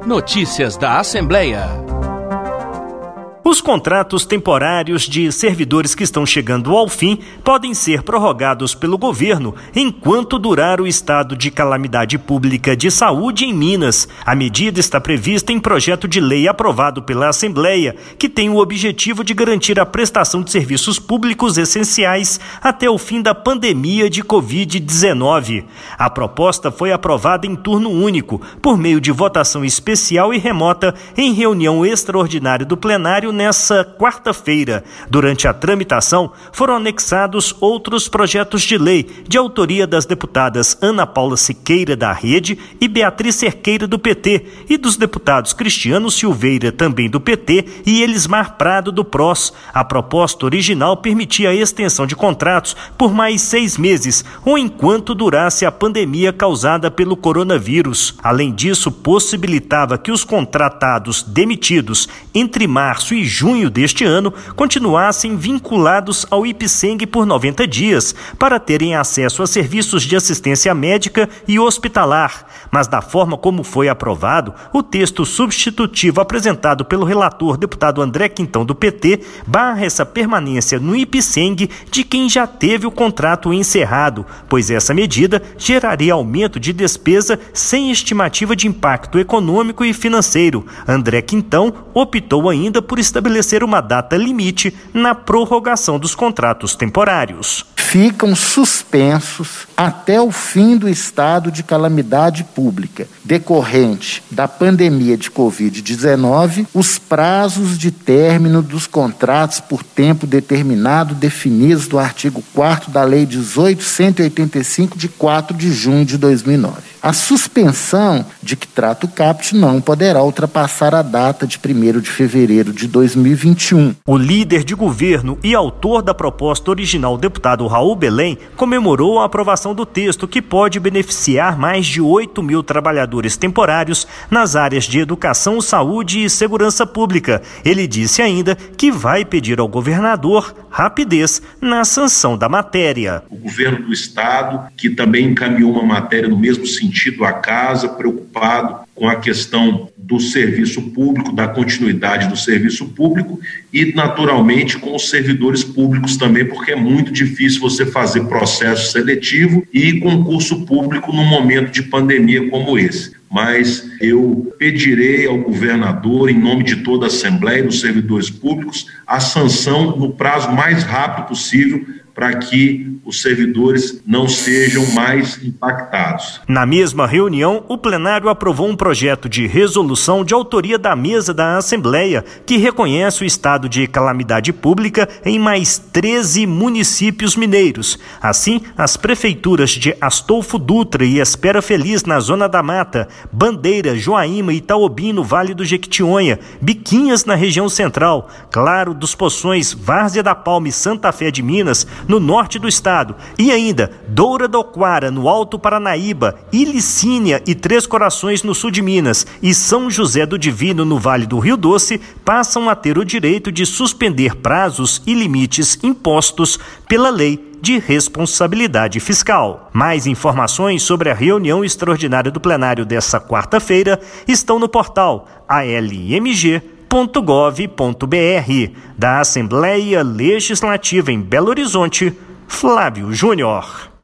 Notícias da Assembleia. Os contratos temporários de servidores que estão chegando ao fim podem ser prorrogados pelo governo enquanto durar o estado de calamidade pública de saúde em Minas. A medida está prevista em projeto de lei aprovado pela Assembleia, que tem o objetivo de garantir a prestação de serviços públicos essenciais até o fim da pandemia de Covid-19. A proposta foi aprovada em turno único, por meio de votação especial e remota em reunião extraordinária do plenário nessa quarta-feira. Durante a tramitação, foram anexados outros projetos de lei de autoria das deputadas Ana Paula Siqueira, da Rede, e Beatriz Cerqueira, do PT, e dos deputados Cristiano Silveira, também do PT, e Elismar Prado, do PROS. A proposta original permitia a extensão de contratos por mais 6 meses, ou enquanto durasse a pandemia causada pelo coronavírus. Além disso, possibilitava que os contratados demitidos entre março e junho deste ano continuassem vinculados ao IPSENG por 90 dias para terem acesso a serviços de assistência médica e hospitalar. Mas da forma como foi aprovado, o texto substitutivo apresentado pelo relator deputado André Quintão, do PT, barra essa permanência no IPSENG de quem já teve o contrato encerrado, pois essa medida geraria aumento de despesa sem estimativa de impacto econômico e financeiro. André Quintão optou ainda por estabelecer uma data limite na prorrogação dos contratos temporários. Ficam suspensos até o fim do estado de calamidade pública decorrente da pandemia de Covid-19 os prazos de término dos contratos por tempo determinado definidos no artigo 4º da Lei 18.185, de 4 de junho de 2009. A suspensão de que trata o caput não poderá ultrapassar a data de 1º de fevereiro de 2021. O líder de governo e autor da proposta original, deputado Raul Belém, comemorou a aprovação do texto, que pode beneficiar mais de 8 mil trabalhadores temporários nas áreas de educação, saúde e segurança pública. Ele disse ainda que vai pedir ao governador rapidez na sanção da matéria. O governo do estado, que também encaminhou uma matéria no mesmo sentido à casa, preocupado com a questão do serviço público, da continuidade do serviço público e, naturalmente, com os servidores públicos também, porque é muito difícil você fazer processo seletivo e concurso público num momento de pandemia como esse. Mas eu pedirei ao governador, em nome de toda a Assembleia e dos servidores públicos, a sanção no prazo mais rápido possível para que os servidores não sejam mais impactados. Na mesma reunião, o plenário aprovou um projeto de resolução de autoria da mesa da Assembleia, que reconhece o estado de calamidade pública em mais 13 municípios mineiros. Assim, as prefeituras de Astolfo Dutra e Espera Feliz, na Zona da Mata, Bandeira, Joaíma e Itaobim, no Vale do Jequitinhonha, Biquinhas, na região central, Claro dos Poções, Várzea da Palma e Santa Fé de Minas, no norte do estado, e ainda Doura do Aquara, no Alto Paranaíba, Ilicínia e Três Corações, no sul de Minas, e São José do Divino, no Vale do Rio Doce, passam a ter o direito de suspender prazos e limites impostos pela lei de responsabilidade fiscal. Mais informações sobre a reunião extraordinária do plenário dessa quarta-feira estão no portal almg.gov.br. Da Assembleia Legislativa em Belo Horizonte, Flávio Júnior.